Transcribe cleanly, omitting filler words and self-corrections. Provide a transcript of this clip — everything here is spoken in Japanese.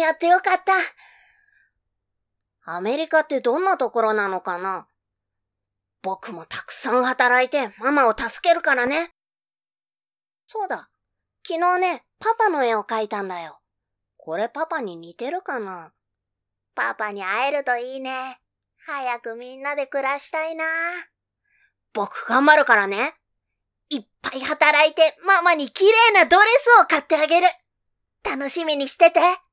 やってよかった。アメリカってどんなところなのかな？僕もたくさん働いてママを助けるからね。そうだ。昨日ね、パパの絵を描いたんだよ。これパパに似てるかな？パパに会えるといいね。早くみんなで暮らしたいな。僕頑張るからね。いっぱい働いてママに綺麗なドレスを買ってあげる。楽しみにしてて。